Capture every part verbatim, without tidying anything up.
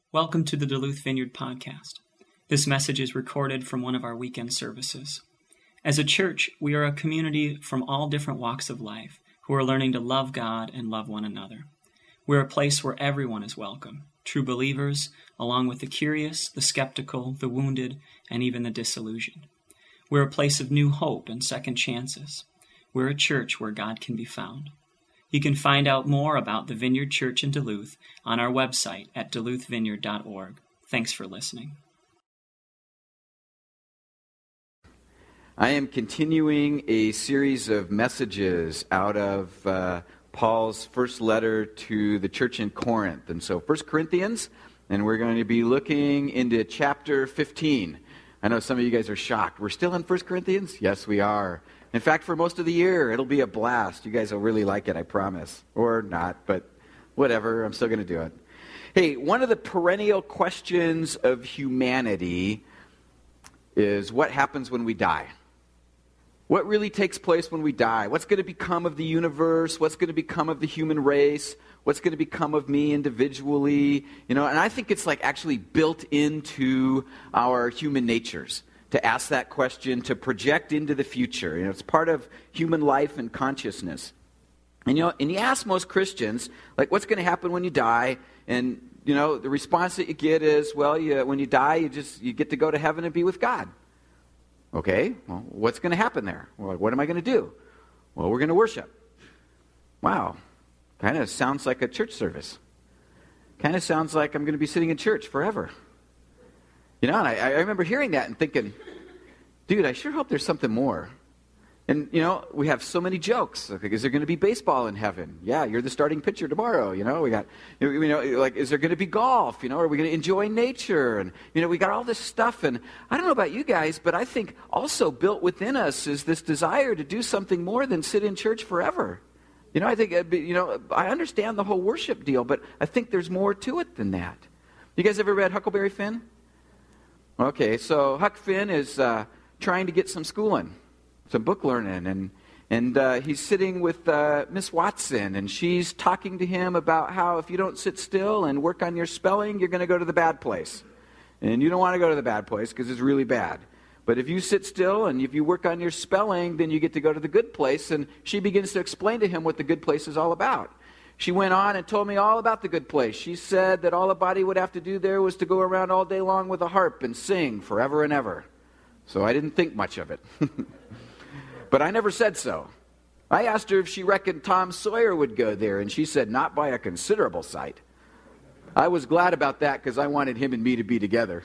Welcome to the Duluth Vineyard Podcast. This message is recorded from one of our weekend services. As a church, we are a community from all different walks of life who are learning to love God and love one another. We're a place where everyone is welcome, true believers, along with the curious, the skeptical, the wounded, and even the disillusioned. We're a place of new hope and second chances. We're a church where God can be found. You can find out more about the Vineyard Church in Duluth on our website at duluth vineyard dot org. Thanks for listening. I am continuing a series of messages out of uh, Paul's first letter to the church in Corinth. And so First Corinthians, and we're going to be looking into chapter fifteen. I know some of you guys are shocked. We're still in First Corinthians? Yes, we are. In fact, for most of the year, it'll be a blast. You guys will really like it, I promise. Or not, but whatever, I'm still going to do it. Hey, one of the perennial questions of humanity is what happens when we die? What really takes place when we die? What's going to become of the universe? What's going to become of the human race? What's going to become of me individually? You know, and I think it's like actually built into our human natures to ask that question, to project into the future. You know, it's part of human life and consciousness. And you know, and you ask most Christians, like, what's going to happen when you die? And you know, the response that you get is, well, you, when you die, you just you get to go to heaven and be with God. Okay, well, what's going to happen there? Well, what am I going to do? Well, we're going to worship. Wow, kind of sounds like a church service. Kind of sounds like I'm going to be sitting in church forever. You know, and I, I remember hearing that and thinking, dude, I sure hope there's something more. And, you know, we have so many jokes. Like, is there going to be baseball in heaven? Yeah, you're the starting pitcher tomorrow, you know. We got, you know, like, is there going to be golf? You know, are we going to enjoy nature? And, you know, we got all this stuff. And I don't know about you guys, but I think also built within us is this desire to do something more than sit in church forever. You know, I think, you know, I understand the whole worship deal, but I think there's more to it than that. You guys ever read Huckleberry Finn? Okay, so Huck Finn is uh, trying to get some schooling, some book learning, and and uh, he's sitting with uh, Miss Watson, and she's talking to him about how if you don't sit still and work on your spelling, you're going to go to the bad place. And you don't want to go to the bad place because it's really bad. But if you sit still and if you work on your spelling, then you get to go to the good place. And she begins to explain to him what the good place is all about. She went on and told me all about the good place. She said that all a body would have to do there was to go around all day long with a harp and sing forever and ever. So I didn't think much of it. But I never said so. I asked her if she reckoned Tom Sawyer would go there, and she said not by a considerable sight. I was glad about that because I wanted him and me to be together.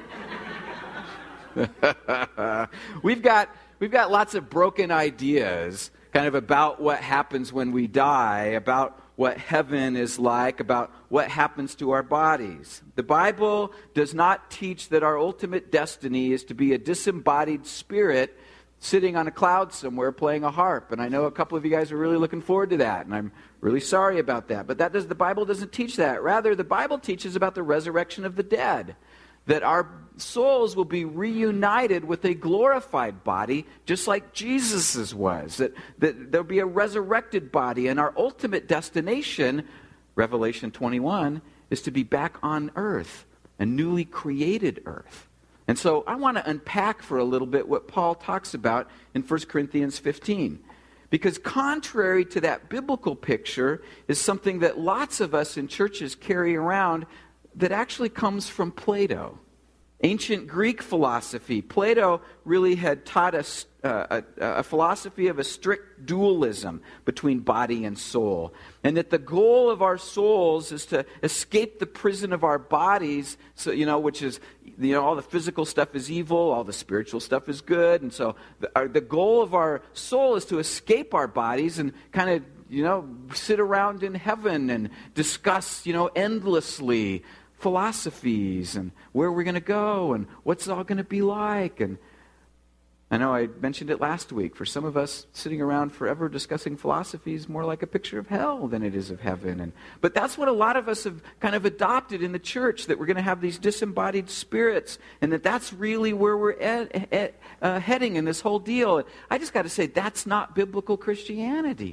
we've got we've got lots of broken ideas kind of about what happens when we die, about what heaven is like, about what happens to our bodies. The Bible does not teach that our ultimate destiny is to be a disembodied spirit sitting on a cloud somewhere playing a harp. And I know a couple of you guys are really looking forward to that, and I'm really sorry about that. But that does the Bible doesn't teach that. Rather, the Bible teaches about the resurrection of the dead, that our souls will be reunited with a glorified body, just like Jesus's was. That, that there'll be a resurrected body, and our ultimate destination, Revelation twenty-one, is to be back on earth, a newly created earth. And so I want to unpack for a little bit what Paul talks about in First Corinthians fifteen. Because contrary to that biblical picture is something that lots of us in churches carry around that actually comes from Plato. Ancient Greek philosophy. Plato really had taught us uh, a, a philosophy of a strict dualism between body and soul. And that the goal of our souls is to escape the prison of our bodies, so you know, which is, you know, all the physical stuff is evil, all the spiritual stuff is good. And so the, our, the goal of our soul is to escape our bodies and kind of, you know, sit around in heaven and discuss, you know, endlessly philosophies and where we're going to go and what's it all going to be like. And I know I mentioned it last week. For some of us, sitting around forever discussing philosophy is more like a picture of hell than it is of heaven. And but that's what a lot of us have kind of adopted in the church, that we're going to have these disembodied spirits, and that that's really where we're ed, ed, uh, heading in this whole deal. I just got to say, that's not biblical Christianity.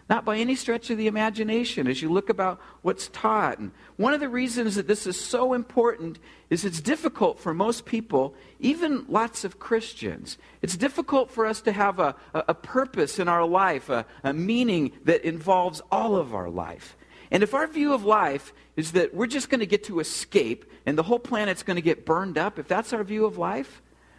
Not by any stretch of the imagination as you look about what's taught. And one of the reasons that this is so important is it's difficult for most people, even lots of Christians. It's difficult for us to have a, a, a purpose in our life, a, a meaning that involves all of our life. And if our view of life is that we're just going to get to escape and the whole planet's going to get burned up, if that's our view of life,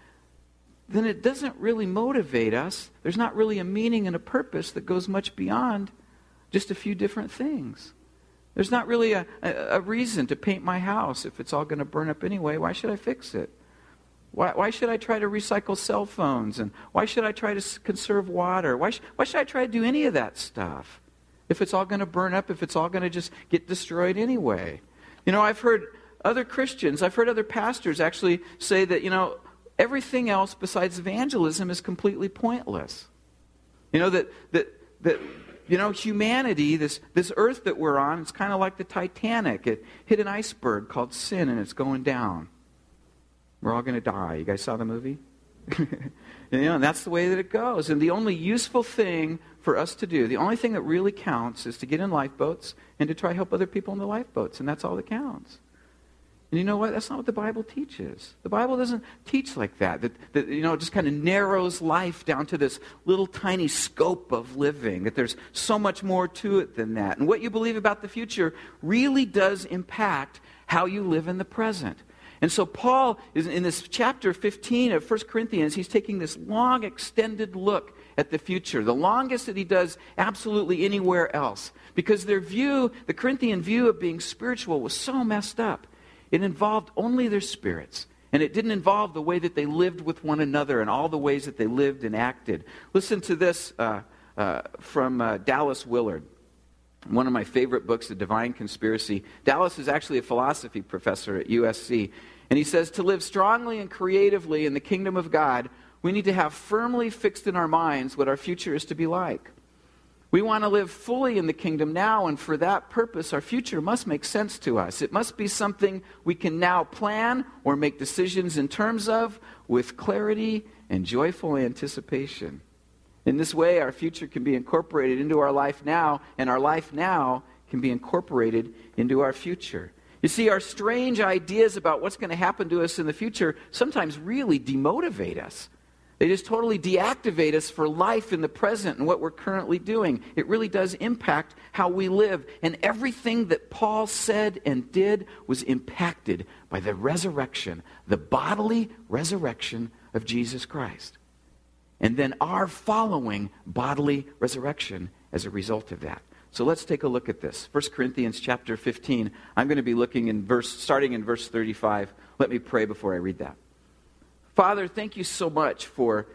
then it doesn't really motivate us. There's not really a meaning and a purpose that goes much beyond just a few different things. There's not really a, a, a reason to paint my house if it's all going to burn up anyway. Why should I fix it? Why, why should I try to recycle cell phones? And why should I try to conserve water? Why, sh- why should I try to do any of that stuff if it's all going to burn up, if it's all going to just get destroyed anyway? You know, I've heard other Christians, I've heard other pastors actually say that, you know, everything else besides evangelism is completely pointless. You know, that, that, that you know, humanity, this, this earth that we're on, it's kind of like the Titanic. It hit an iceberg called sin and it's going down. We're all going to die. You guys saw the movie? You know, and that's the way that it goes. And the only useful thing for us to do, the only thing that really counts is to get in lifeboats and to try to help other people in the lifeboats. And that's all that counts. And you know what? That's not what the Bible teaches. The Bible doesn't teach like that. That, that you know, it just kind of narrows life down to this little tiny scope of living. That there's so much more to it than that. And what you believe about the future really does impact how you live in the present. And so Paul, is in this chapter fifteen of First Corinthians, he's taking this long, extended look at the future. The longest that he does absolutely anywhere else. Because their view, the Corinthian view of being spiritual was so messed up. It involved only their spirits. And it didn't involve the way that they lived with one another and all the ways that they lived and acted. Listen to this uh, uh, from uh, Dallas Willard. One of my favorite books, The Divine Conspiracy. Dallas is actually a philosophy professor at U S C. And he says, to live strongly and creatively in the kingdom of God, we need to have firmly fixed in our minds what our future is to be like. We want to live fully in the kingdom now, and for that purpose, our future must make sense to us. It must be something we can now plan or make decisions in terms of with clarity and joyful anticipation. In this way, our future can be incorporated into our life now, and our life now can be incorporated into our future. You see, our strange ideas about what's going to happen to us in the future sometimes really demotivate us. They just totally deactivate us for life in the present and what we're currently doing. It really does impact how we live. And everything that Paul said and did was impacted by the resurrection, the bodily resurrection of Jesus Christ. And then our following bodily resurrection as a result of that. So let's take a look at this. First Corinthians chapter fifteen. I'm going to be looking in verse, starting in verse thirty-five. Let me pray before I read that. Father, thank you so much for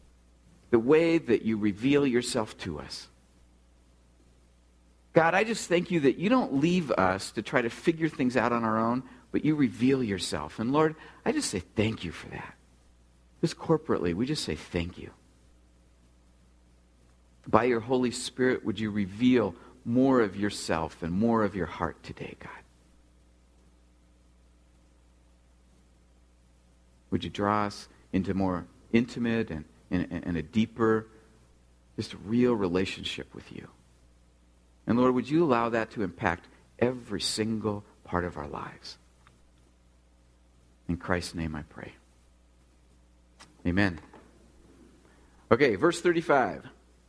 the way that you reveal yourself to us. God, I just thank you that you don't leave us to try to figure things out on our own, but you reveal yourself. And Lord, I just say thank you for that. Just corporately, we just say thank you. By your Holy Spirit, would you reveal more of yourself and more of your heart today, God? Would you draw us into more intimate and, and, and a deeper, just real relationship with you? And Lord, would you allow that to impact every single part of our lives? In Christ's name I pray. Amen. Okay, verse thirty-five.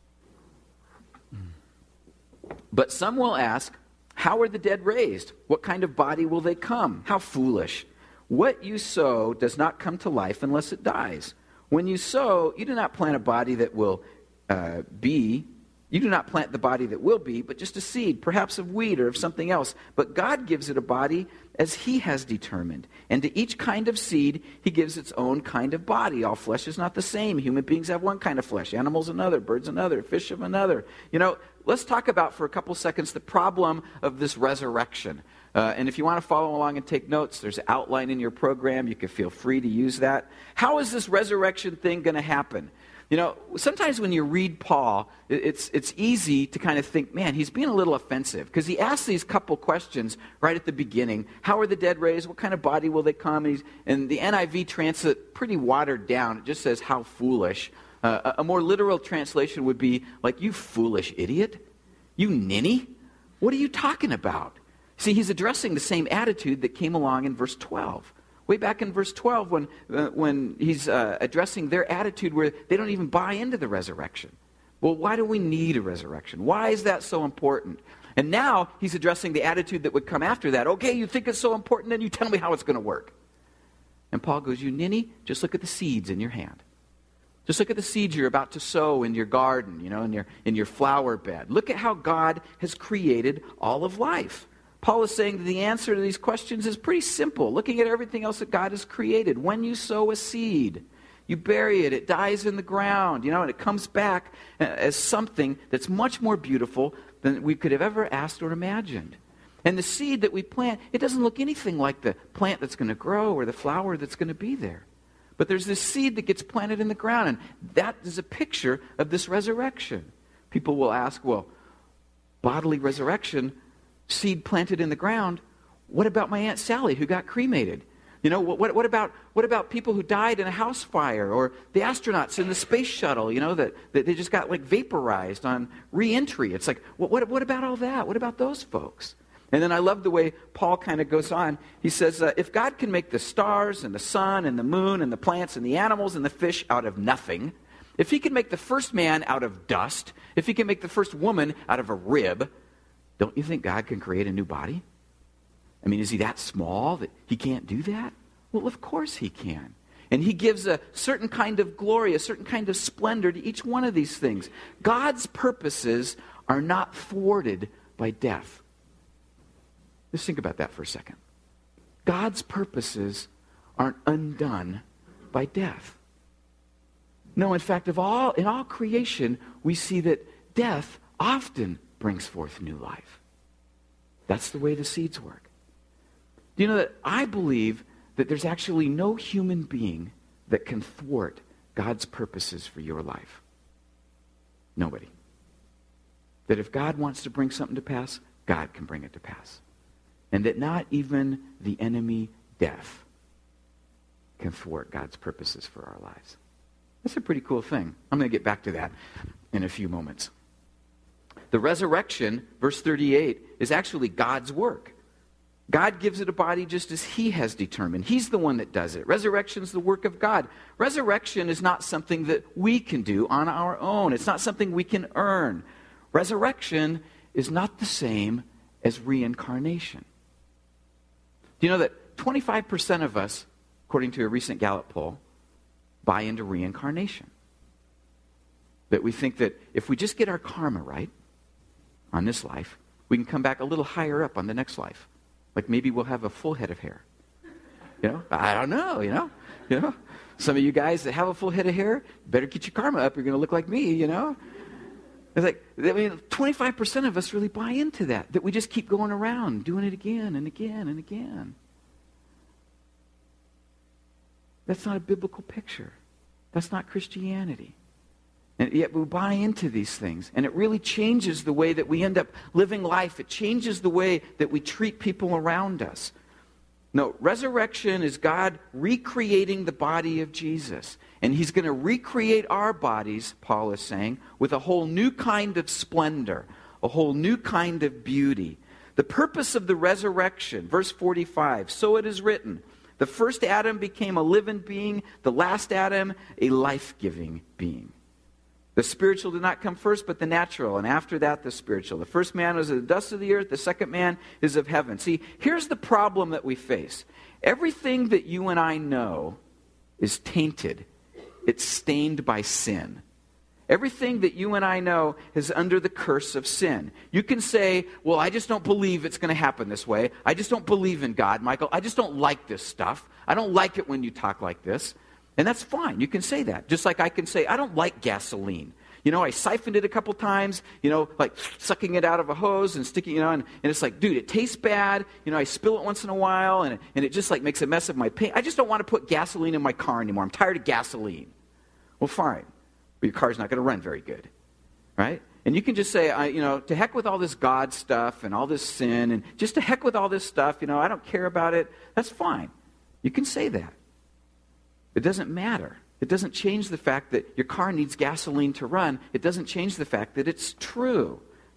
But some will ask, how are the dead raised? What kind of body will they come? How foolish. What you sow does not come to life unless it dies. When you sow, you do not plant a body that will uh, be, you do not plant the body that will be, but just a seed, perhaps of wheat or of something else. But God gives it a body as he has determined. And to each kind of seed, he gives its own kind of body. All flesh is not the same. Human beings have one kind of flesh. Animals another. Birds another. Fish of another. You know, let's talk about for a couple seconds the problem of this resurrection. Uh, and if you want to follow along and take notes, there's an outline in your program. You can feel free to use that. How is this resurrection thing going to happen? You know, sometimes when you read Paul, it's it's easy to kind of think, man, he's being a little offensive. Because he asks these couple questions right at the beginning. How are the dead raised? What kind of body will they come? And, he's, and the N I V translate pretty watered down. It just says, how foolish. Uh, a more literal translation would be like, you foolish idiot. You ninny? What are you talking about? See, he's addressing the same attitude that came along in verse twelve. Way back in verse twelve when, uh, when he's uh, addressing their attitude where they don't even buy into the resurrection. Well, why do we need a resurrection? Why is that so important? And now he's addressing the attitude that would come after that. Okay, you think it's so important, then you tell me how it's going to work. And Paul goes, you ninny, just look at the seeds in your hand. Just look at the seeds you're about to sow in your garden, you know, in your, in your flower bed. Look at how God has created all of life. Paul is saying that the answer to these questions is pretty simple. Looking at everything else that God has created. When you sow a seed, you bury it, it dies in the ground, you know, and it comes back as something that's much more beautiful than we could have ever asked or imagined. And the seed that we plant, it doesn't look anything like the plant that's going to grow or the flower that's going to be there. But there's this seed that gets planted in the ground, and that is a picture of this resurrection. People will ask, well, bodily resurrection, seed planted in the ground, what about my Aunt Sally who got cremated? You know, what, what, what about what about people who died in a house fire, or the astronauts in the space shuttle, you know, that, that they just got like vaporized on re-entry? It's like, what, what, what about all that? What about those folks? And then I love the way Paul kind of goes on. He says, uh, if God can make the stars and the sun and the moon and the plants and the animals and the fish out of nothing, if he can make the first man out of dust, if he can make the first woman out of a rib, don't you think God can create a new body? I mean, is he that small that he can't do that? Well, of course he can. And he gives a certain kind of glory, a certain kind of splendor to each one of these things. God's purposes are not thwarted by death. Just think about that for a second. God's purposes aren't undone by death. No, in fact, of all in all creation, we see that death often brings forth new life. That's the way the seeds work. Do you know that I believe that there's actually no human being that can thwart God's purposes for your life? Nobody. That if God wants to bring something to pass, God can bring it to pass. And that not even the enemy, death, can thwart God's purposes for our lives. That's a pretty cool thing. I'm going to get back to that in a few moments. The resurrection, verse thirty-eight, is actually God's work. God gives it a body just as he has determined. He's the one that does it. Resurrection is the work of God. Resurrection is not something that we can do on our own. It's not something we can earn. Resurrection is not the same as reincarnation. Do you know that twenty-five percent of us, according to a recent Gallup poll, buy into reincarnation? That we think that if we just get our karma right on this life, we can come back a little higher up on the next life. Like maybe we'll have a full head of hair. You know, I don't know, you know. You know, some of you guys that have a full head of hair, better get your karma up. You're going to look like me, you know. It's like, I mean, twenty-five percent of us really buy into that, that we just keep going around, doing it again and again and again. That's not a biblical picture. That's not Christianity. And yet we buy into these things, and it really changes the way that we end up living life. It changes the way that we treat people around us. No, resurrection is God recreating the body of Jesus. And he's going to recreate our bodies, Paul is saying, with a whole new kind of splendor, a whole new kind of beauty. The purpose of the resurrection, verse forty-five, so it is written, the first Adam became a living being, the last Adam a life-giving being. The spiritual did not come first, but the natural, and after that, the spiritual. The first man was of the dust of the earth, the second man is of heaven. See, here's the problem that we face. Everything that you and I know is tainted. It's stained by sin. Everything that you and I know is under the curse of sin. You can say, well, I just don't believe it's going to happen this way. I just don't believe in God, Michael. I just don't like this stuff. I don't like it when you talk like this. And that's fine. You can say that. Just like I can say, I don't like gasoline. You know, I siphoned it a couple times, you know, like sucking it out of a hose and sticking it on. And it's like, dude, it tastes bad. You know, I spill it once in a while, and, and it just like makes a mess of my paint. I just don't want to put gasoline in my car anymore. I'm tired of gasoline. Well, fine. But your car's not going to run very good, right? And you can just say, I, you know, to heck with all this God stuff and all this sin, and just to heck with all this stuff, you know, I don't care about it. That's fine. You can say that. It doesn't matter. It doesn't change the fact that your car needs gasoline to run. It doesn't change the fact that it's true.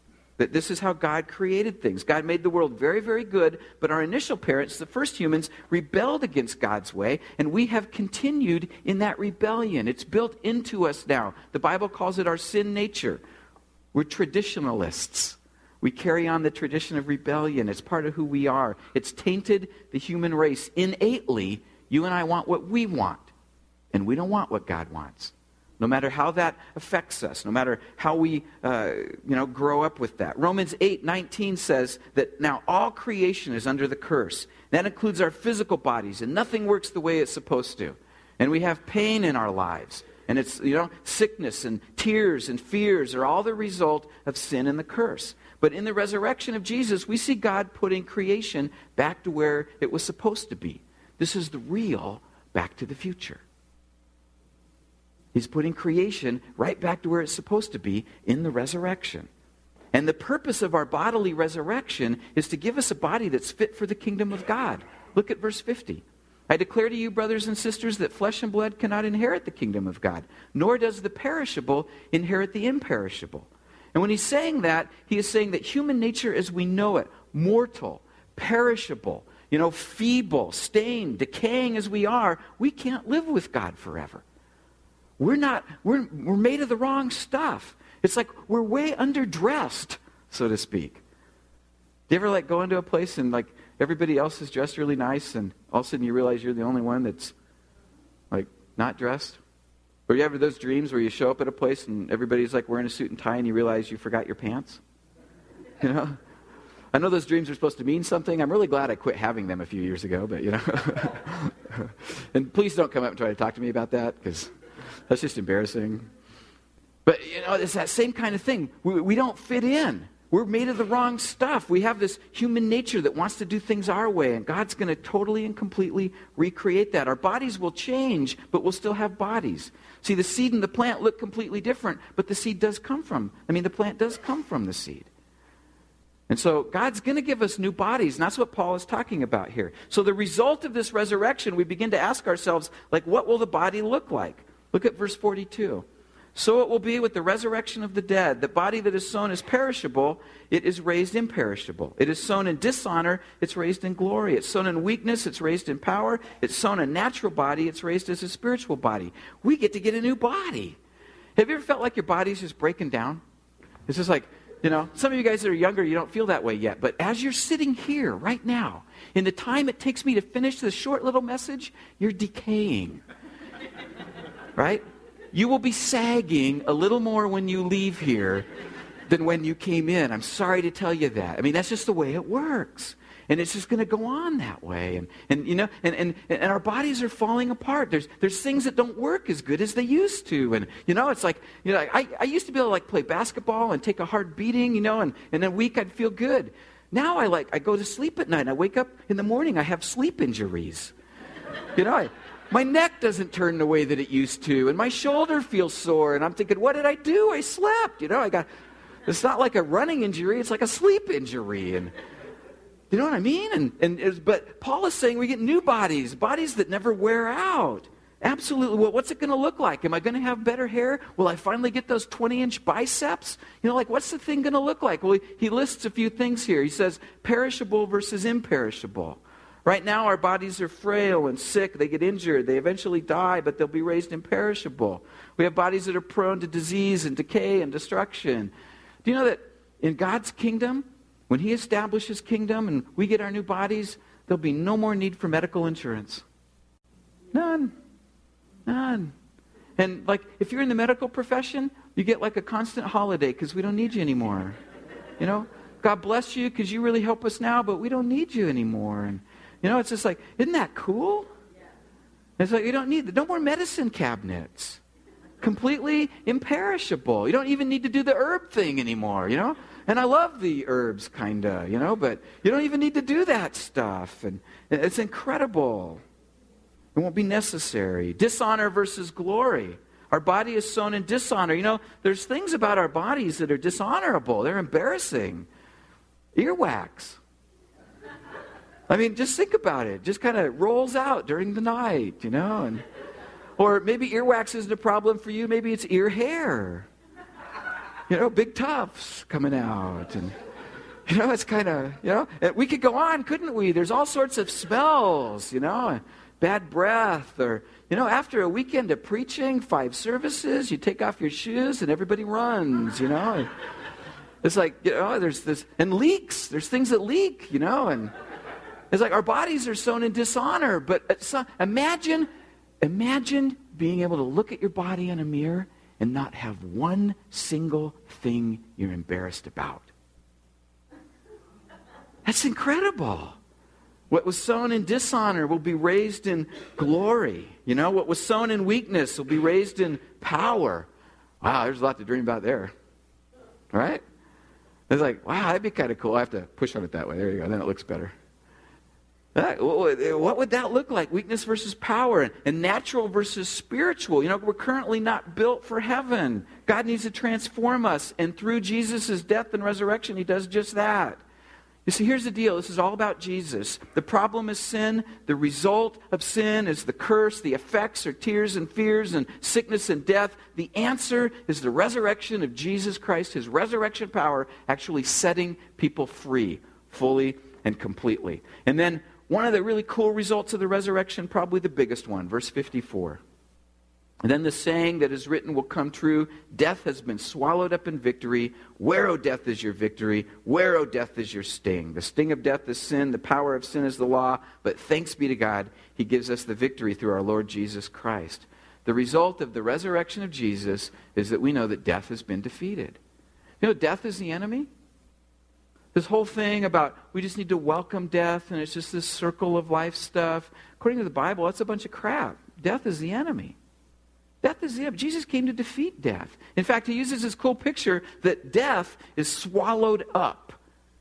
That this is how God created things. God made the world very, very good, but our initial parents, the first humans, rebelled against God's way, and we have continued in that rebellion. It's built into us now. The Bible calls it our sin nature. We're traditionalists. We carry on the tradition of rebellion. It's part of who we are. It's tainted the human race. Innately, you and I want what we want, and we don't want what God wants. No matter how that affects us, no matter how we uh, you know, grow up with that. Romans eight nineteen says that now all creation is under the curse. That includes our physical bodies, and nothing works the way it's supposed to. And we have pain in our lives. And it's, you know, sickness and tears and fears are all the result of sin and the curse. But in the resurrection of Jesus, we see God putting creation back to where it was supposed to be. This is the real Back to the Future. He's putting creation right back to where it's supposed to be in the resurrection. And the purpose of our bodily resurrection is to give us a body that's fit for the kingdom of God. Look at verse fifty. I declare to you, brothers and sisters, that flesh and blood cannot inherit the kingdom of God, nor does the perishable inherit the imperishable. And when he's saying that, he is saying that human nature as we know it, mortal, perishable, you know, feeble, stained, decaying as we are, we can't live with God forever. We're not, we're, we're made of the wrong stuff. It's like we're way underdressed, so to speak. Do you ever like go into a place and like everybody else is dressed really nice and all of a sudden you realize you're the only one that's like not dressed? Or you have those dreams where you show up at a place and everybody's like wearing a suit and tie and you realize you forgot your pants? You know? I know those dreams are supposed to mean something. I'm really glad I quit having them a few years ago, but you know. And please don't come up and try to talk to me about that because that's just embarrassing. But, you know, it's that same kind of thing. We, we don't fit in. We're made of the wrong stuff. We have this human nature that wants to do things our way, and God's going to totally and completely recreate that. Our bodies will change, but we'll still have bodies. See, the seed and the plant look completely different, but the seed does come from, I mean, the plant does come from the seed. And so God's going to give us new bodies, and that's what Paul is talking about here. So the result of this resurrection, we begin to ask ourselves, like, what will the body look like? Look at verse forty-two. So it will be with the resurrection of the dead. The body that is sown is perishable, it is raised imperishable. It is sown in dishonor, it's raised in glory. It's sown in weakness, it's raised in power. It's sown a natural body, it's raised as a spiritual body. We get to get a new body. Have you ever felt like your body's just breaking down? It's just like, you know, some of you guys that are younger, you don't feel that way yet. But as you're sitting here right now, in the time it takes me to finish this short little message, you're decaying. Right? You will be sagging a little more when you leave here than when you came in. I'm sorry to tell you that. I mean, that's just the way it works. And it's just going to go on that way. And, and you know, and, and, and our bodies are falling apart. There's there's things that don't work as good as they used to. And, you know, it's like, you know, I, I used to be able to, like, play basketball and take a hard beating, you know, and, and in a week I'd feel good. Now I, like, I go to sleep at night and I wake up in the morning, I have sleep injuries. You know, I... My neck doesn't turn the way that it used to, and my shoulder feels sore, and I'm thinking, what did I do? I slept, you know, I got, it's not like a running injury, it's like a sleep injury, and you know what I mean? And, and it was, but Paul is saying we get new bodies, bodies that never wear out. Absolutely. Well, what's it going to look like? Am I going to have better hair? Will I finally get those twenty-inch biceps? You know, like, what's the thing going to look like? Well, he, he lists a few things here. He says perishable versus imperishable. Right now, our bodies are frail and sick. They get injured. They eventually die, but they'll be raised imperishable. We have bodies that are prone to disease and decay and destruction. Do you know that in God's kingdom, when He establishes His kingdom and we get our new bodies, there'll be no more need for medical insurance? None. None. And like, if you're in the medical profession, you get like a constant holiday because we don't need you anymore. You know, God bless you because you really help us now, but we don't need you anymore. And you know, it's just like, isn't that cool? Yeah. It's like, you don't need the, no more medicine cabinets. Completely imperishable. You don't even need to do the herb thing anymore, you know? And I love the herbs, kind of, you know, but you don't even need to do that stuff. And it's incredible. It won't be necessary. Dishonor versus glory. Our body is sown in dishonor. You know, there's things about our bodies that are dishonorable. They're embarrassing. Earwax. I mean, just think about it. Just kind of rolls out during the night, you know. And, or maybe earwax isn't a problem for you. Maybe it's ear hair. you know, big tufts coming out. And, you know, it's kind of, you know, we could go on, couldn't we? There's all sorts of smells, you know, bad breath. Or, you know, after a weekend of preaching, five services, you take off your shoes and everybody runs, you know. It's like, you know, there's this, and leaks. There's things that leak, you know, and it's like our bodies are sown in dishonor. But so, imagine, imagine being able to look at your body in a mirror and not have one single thing you're embarrassed about. That's incredible. What was sown in dishonor will be raised in glory. You know, what was sown in weakness will be raised in power. Wow, there's a lot to dream about there. Right? It's like, wow, that'd be kind of cool. I have to push on it that way. There you go. Then it looks better. That, what would that look like? Weakness versus power, and natural versus spiritual. You know, we're currently not built for heaven. God needs to transform us, and through Jesus' death and resurrection, he does just that. You see, here's the deal. This is all about Jesus. The problem is sin. The result of sin is the curse. The effects are tears and fears and sickness and death. The answer is the resurrection of Jesus Christ, his resurrection power actually setting people free fully and completely. And then one of the really cool results of the resurrection, probably the biggest one, verse fifty-four. And then the saying that is written will come true. Death has been swallowed up in victory. Where, O death, is your victory? Where, O death, is your sting? The sting of death is sin. The power of sin is the law. But thanks be to God, he gives us the victory through our Lord Jesus Christ. The result of the resurrection of Jesus is that we know that death has been defeated. You know, death is the enemy. This whole thing about we just need to welcome death and it's just this circle of life stuff. According to the Bible, that's a bunch of crap. Death is the enemy. Death is the enemy. Jesus came to defeat death. In fact, he uses this cool picture that death is swallowed up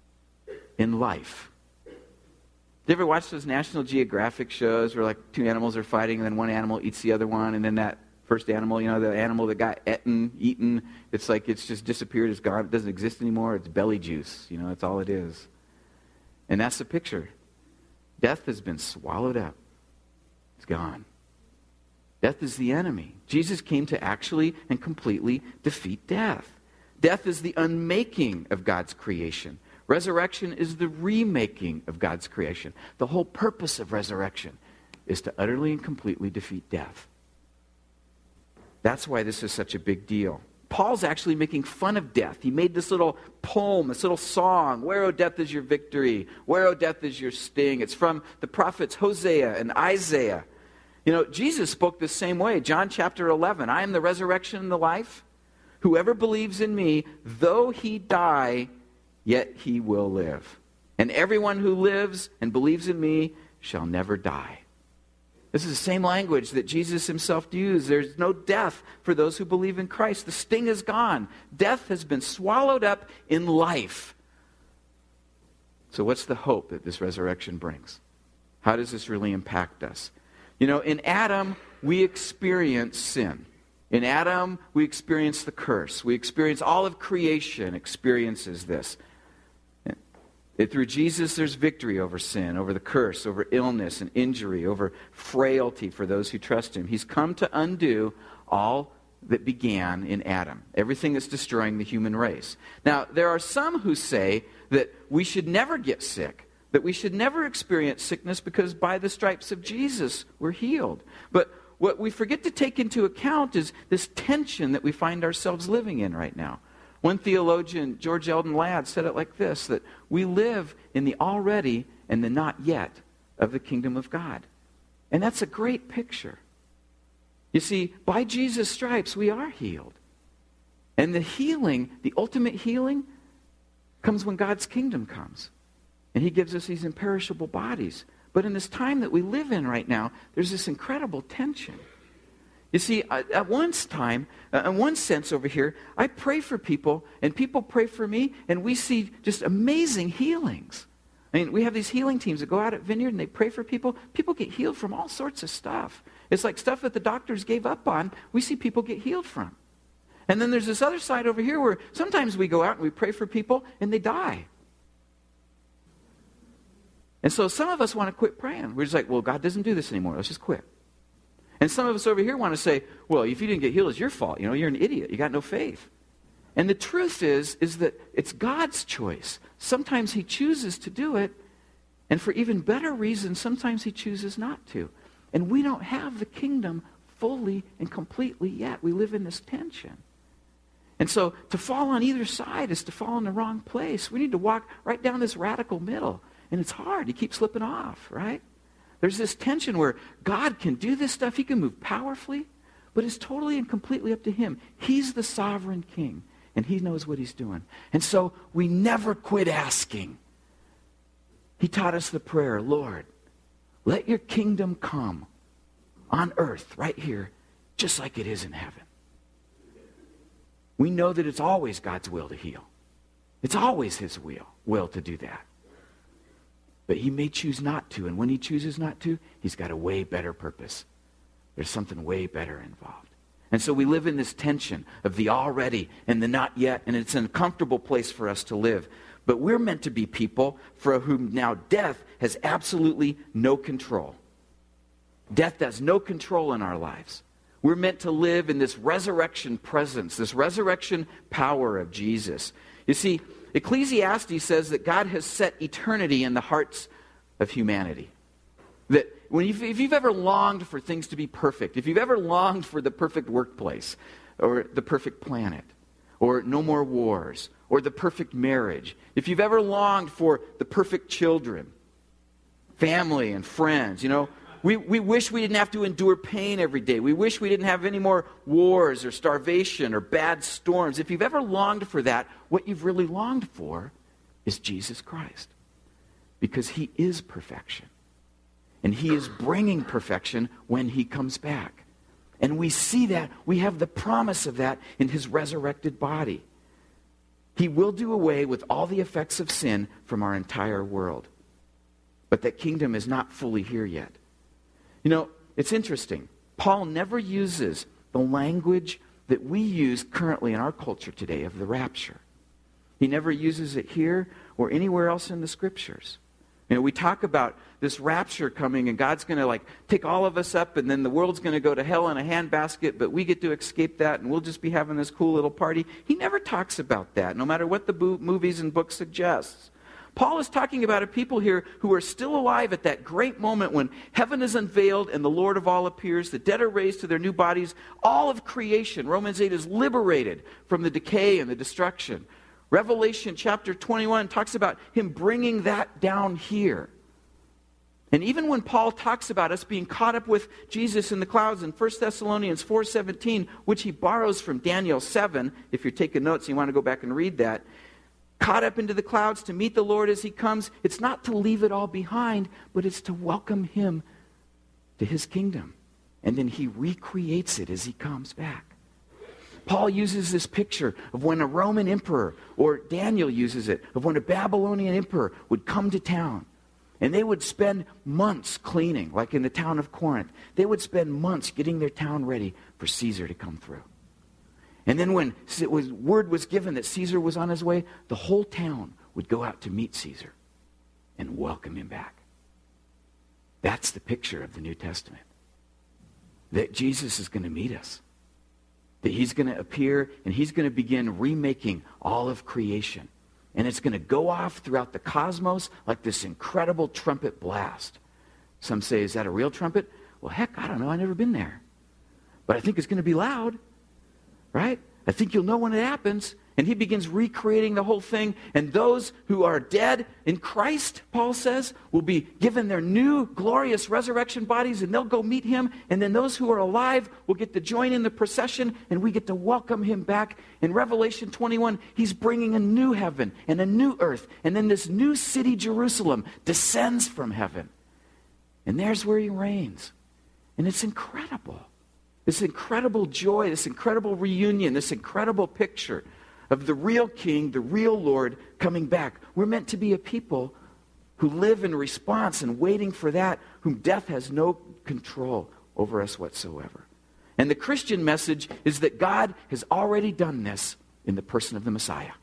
in life. Do you ever watch those National Geographic shows where like two animals are fighting and then one animal eats the other one and then that first animal, you know, the animal that got eaten, eaten, it's like it's just disappeared, it's gone, it doesn't exist anymore, it's belly juice, you know, that's all it is. And that's the picture. Death has been swallowed up. It's gone. Death is the enemy. Jesus came to actually and completely defeat death. Death is the unmaking of God's creation. Resurrection is the remaking of God's creation. The whole purpose of resurrection is to utterly and completely defeat death. That's why this is such a big deal. Paul's actually making fun of death. He made this little poem, this little song, Where, O death, is your victory? Where, O death, is your sting? It's from the prophets Hosea and Isaiah. You know, Jesus spoke the same way. John chapter eleven, I am the resurrection and the life. Whoever believes in me, though he die, yet he will live. And everyone who lives and believes in me shall never die. This is the same language that Jesus himself used. There's no death for those who believe in Christ. The sting is gone. Death has been swallowed up in life. So what's the hope that this resurrection brings? How does this really impact us? You know, in Adam, we experience sin. In Adam, we experience the curse. We experience, all of creation experiences this. And through Jesus, there's victory over sin, over the curse, over illness and injury, over frailty for those who trust him. He's come to undo all that began in Adam, everything that's destroying the human race. Now, there are some who say that we should never get sick, that we should never experience sickness because by the stripes of Jesus we're healed. But what we forget to take into account is this tension that we find ourselves living in right now. One theologian, George Eldon Ladd, said it like this, that we live in the already and the not yet of the kingdom of God. And that's a great picture. You see, by Jesus' stripes we are healed. And the healing, the ultimate healing, comes when God's kingdom comes. And he gives us these imperishable bodies. But in this time that we live in right now, there's this incredible tension. You see, at one time, in one sense over here, I pray for people, and people pray for me, and we see just amazing healings. I mean, we have these healing teams that go out at Vineyard, and they pray for people. People get healed from all sorts of stuff. It's like stuff that the doctors gave up on, we see people get healed from. And then there's this other side over here where sometimes we go out and we pray for people, and they die. And so some of us want to quit praying. We're just like, well, God doesn't do this anymore. Let's just quit. And some of us over here want to say, well, if you didn't get healed, it's your fault. You know, you're an idiot. You got no faith. And the truth is, is that it's God's choice. Sometimes he chooses to do it, and for even better reasons, sometimes he chooses not to. And we don't have the kingdom fully and completely yet. We live in this tension. And so to fall on either side is to fall in the wrong place. We need to walk right down this radical middle. And it's hard. You keep slipping off, right? There's this tension where God can do this stuff. He can move powerfully, but it's totally and completely up to him. He's the sovereign king, and he knows what he's doing. And so we never quit asking. He taught us the prayer, Lord, let your kingdom come on earth right here, just like it is in heaven. We know that it's always God's will to heal. It's always his will, will to do that. But he may choose not to, and when he chooses not to, he's got a way better purpose. There's something way better involved. And so we live in this tension of the already and the not yet, and it's an uncomfortable place for us to live. But we're meant to be people for whom now death has absolutely no control. Death has no control in our lives. We're meant to live in this resurrection presence, this resurrection power of Jesus. You see, Ecclesiastes says that God has set eternity in the hearts of humanity. That when you've, if you've ever longed for things to be perfect, if you've ever longed for the perfect workplace, or the perfect planet, or no more wars, or the perfect marriage, if you've ever longed for the perfect children, family and friends, you know, we, we wish we didn't have to endure pain every day. We wish we didn't have any more wars or starvation or bad storms. If you've ever longed for that, what you've really longed for is Jesus Christ. Because he is perfection. And he is bringing perfection when he comes back. And we see that. We have the promise of that in his resurrected body. He will do away with all the effects of sin from our entire world. But that kingdom is not fully here yet. You know, it's interesting. Paul never uses the language that we use currently in our culture today of the rapture. He never uses it here or anywhere else in the scriptures. You know, we talk about this rapture coming and God's going to like take all of us up and then the world's going to go to hell in a handbasket, but we get to escape that and we'll just be having this cool little party. He never talks about that, no matter what the bo- movies and books suggest. Paul is talking about a people here who are still alive at that great moment when heaven is unveiled and the Lord of all appears. The dead are raised to their new bodies. All of creation, Romans eight, is liberated from the decay and the destruction. Revelation chapter twenty-one talks about him bringing that down here. And even when Paul talks about us being caught up with Jesus in the clouds in First Thessalonians four seventeen, which he borrows from Daniel seven, if you're taking notes and you want to go back and read that, caught up into the clouds to meet the Lord as he comes, it's not to leave it all behind, but it's to welcome him to his kingdom. And then he recreates it as he comes back. Paul uses this picture of when a Roman emperor, or Daniel uses it, of when a Babylonian emperor would come to town. And they would spend months cleaning, like in the town of Corinth. They would spend months getting their town ready for Caesar to come through. And then when it was, word was given that Caesar was on his way, the whole town would go out to meet Caesar and welcome him back. That's the picture of the New Testament. That Jesus is going to meet us. That he's going to appear and he's going to begin remaking all of creation. And it's going to go off throughout the cosmos like this incredible trumpet blast. Some say, is that a real trumpet? Well, heck, I don't know. I've never been there. But I think it's going to be loud. Right? I think you'll know when it happens. And he begins recreating the whole thing. And those who are dead in Christ, Paul says, will be given their new glorious resurrection bodies and they'll go meet him. And then those who are alive will get to join in the procession and we get to welcome him back. In Revelation twenty-one, he's bringing a new heaven and a new earth. And then this new city, Jerusalem, descends from heaven. And there's where he reigns. And it's incredible. This incredible joy, this incredible reunion, this incredible picture of the real King, the real Lord coming back. We're meant to be a people who live in response and waiting for that, whom death has no control over us whatsoever. And the Christian message is that God has already done this in the person of the Messiah.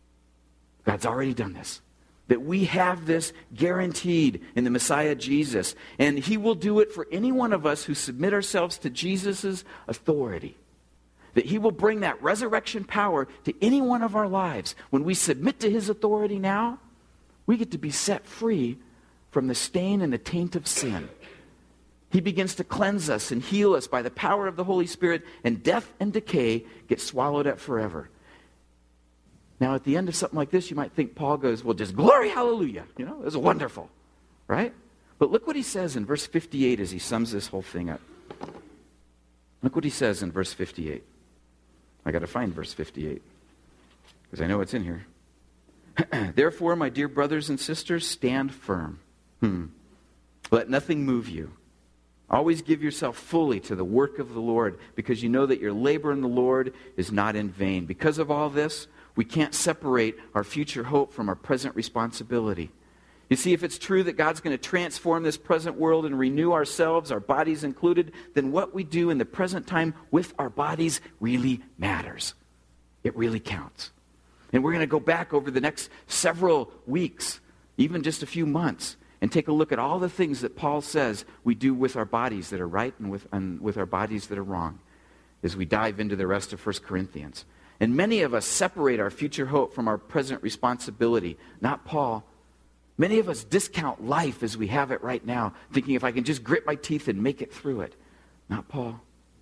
God's already done this. That we have this guaranteed in the Messiah Jesus. And he will do it for any one of us who submit ourselves to Jesus' authority. that he will bring that resurrection power to any one of our lives. When we submit to his authority now, we get to be set free from the stain and the taint of sin. He begins to cleanse us and heal us by the power of the Holy Spirit, and death and decay get swallowed up forever. Now, at the end of something like this, you might think Paul goes, well, just glory, hallelujah. You know, it was wonderful, right? But look what he says in verse fifty-eight as he sums this whole thing up. Look what he says in verse fifty-eight. I got to find verse fifty-eight because I know it's in here. Therefore, my dear brothers and sisters, stand firm. Hmm. Let nothing move you. Always give yourself fully to the work of the Lord, because you know that your labor in the Lord is not in vain. Because of all this, we can't separate our future hope from our present responsibility. You see, if it's true that God's going to transform this present world and renew ourselves, our bodies included, then what we do in the present time with our bodies really matters. It really counts. And we're going to go back over the next several weeks, even just a few months, and take a look at all the things that Paul says we do with our bodies that are right and with, and with our bodies that are wrong as we dive into the rest of First Corinthians. And many of us separate our future hope from our present responsibility. Not Paul. Many of us discount life as we have it right now, thinking if I can just grit my teeth and make it through it. Not Paul.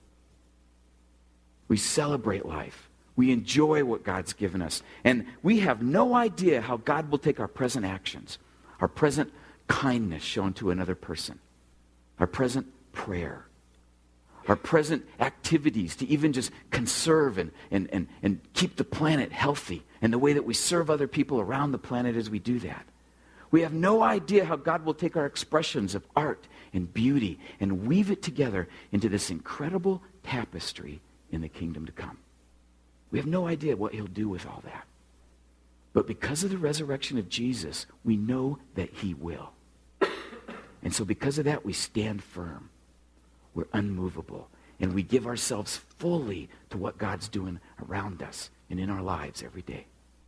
We celebrate life. We enjoy what God's given us. And we have no idea how God will take our present actions, our present kindness shown to another person, our present prayer, our present activities to even just conserve and, and, and, and keep the planet healthy, and the way that we serve other people around the planet as we do that. We have no idea how God will take our expressions of art and beauty and weave it together into this incredible tapestry in the kingdom to come. We have no idea what he'll do with all that. But because of the resurrection of Jesus, we know that he will. And so because of that, we stand firm. We're unmovable. And we give ourselves fully to what God's doing around us and in our lives every day.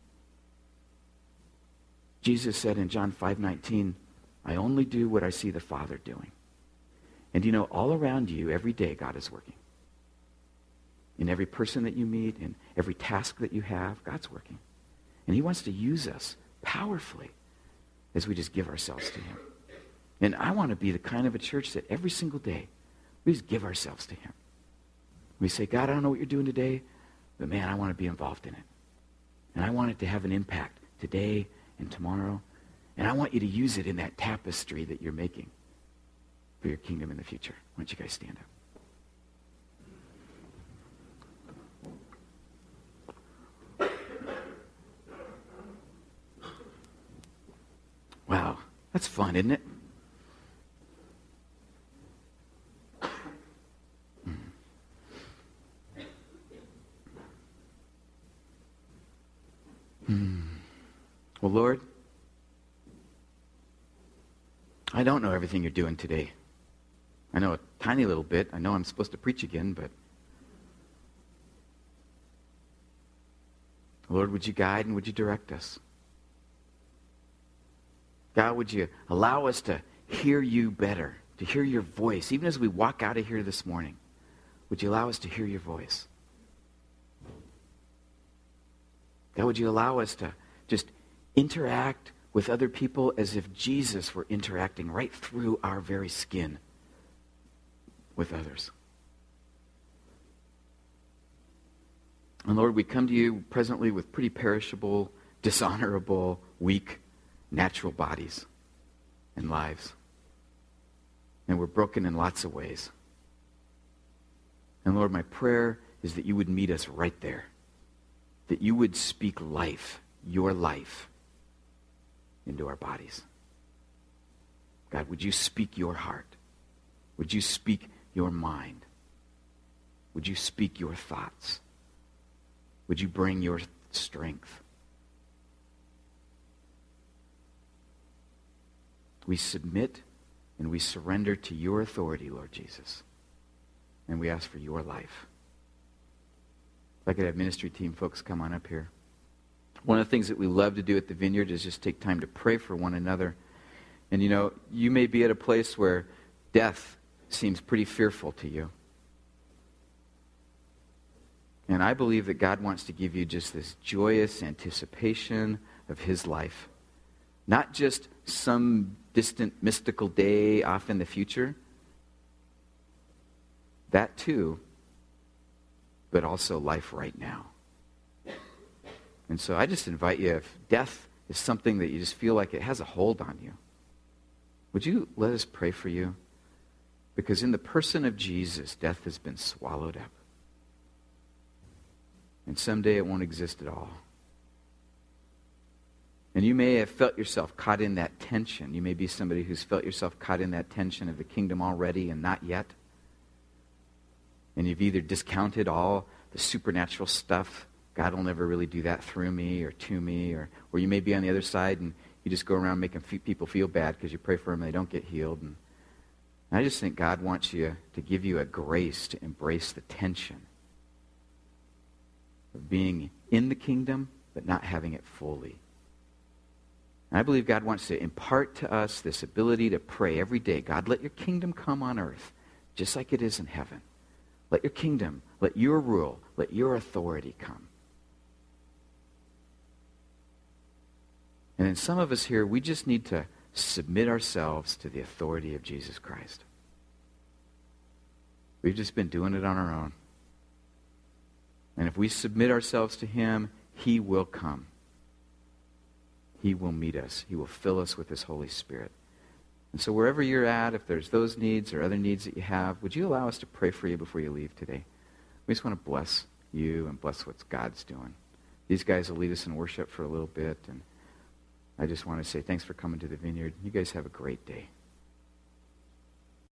Jesus said in John five nineteen, I only do what I see the Father doing. And you know, all around you, every day, God is working. In every person that you meet, in every task that you have, God's working. And he wants to use us powerfully as we just give ourselves to him. And I want to be the kind of a church that every single day we just give ourselves to him. We say, God, I don't know what you're doing today, but man, I want to be involved in it. And I want it to have an impact today and tomorrow. And I want you to use it in that tapestry that you're making for your kingdom in the future. Why don't you guys stand up? Wow, that's fun, isn't it? Hmm. Well, Lord, I don't know everything you're doing today. I know a tiny little bit. I know I'm supposed to preach again, but Lord, would you guide and would you direct us? God, would you allow us to hear you better, to hear your voice, even as we walk out of here this morning? Would you allow us to hear your voice? God, would you allow us to just interact with other people as if Jesus were interacting right through our very skin with others? And Lord, we come to you presently with pretty perishable, dishonorable, weak, natural bodies and lives. And we're broken in lots of ways. And Lord, my prayer is that you would meet us right there. That you would speak life, your life, into our bodies. God, would you speak your heart? Would you speak your mind? Would you speak your thoughts? Would you bring your strength? We submit and we surrender to your authority, Lord Jesus. And we ask for your life. If I could have ministry team folks come on up here. One of the things that we love to do at the Vineyard is just take time to pray for one another. And you know, you may be at a place where death seems pretty fearful to you. And I believe that God wants to give you just this joyous anticipation of his life. Not just some distant mystical day off in the future. That too, but also life right now. And so I just invite you, if death is something that you just feel like it has a hold on you, would you let us pray for you? Because in the person of Jesus, death has been swallowed up. And someday it won't exist at all. And you may have felt yourself caught in that tension. You may be somebody who's felt yourself caught in that tension of the kingdom already and not yet. And you've either discounted all the supernatural stuff. God will never really do that through me or to me. Or, or you may be on the other side and you just go around making fe- people feel bad because you pray for them and they don't get healed. And, and I just think God wants you to give you a grace to embrace the tension of being in the kingdom but not having it fully. And I believe God wants to impart to us this ability to pray every day. God, let your kingdom come on earth just like it is in heaven. Let your kingdom, let your rule, let your authority come. And then some of us here, we just need to submit ourselves to the authority of Jesus Christ. We've just been doing it on our own. And if we submit ourselves to him, he will come. He will meet us. He will fill us with his Holy Spirit. And so wherever you're at, if there's those needs or other needs that you have, would you allow us to pray for you before you leave today? We just want to bless you and bless what God's doing. These guys will lead us in worship for a little bit, and I just want to say thanks for coming to the Vineyard. You guys have a great day.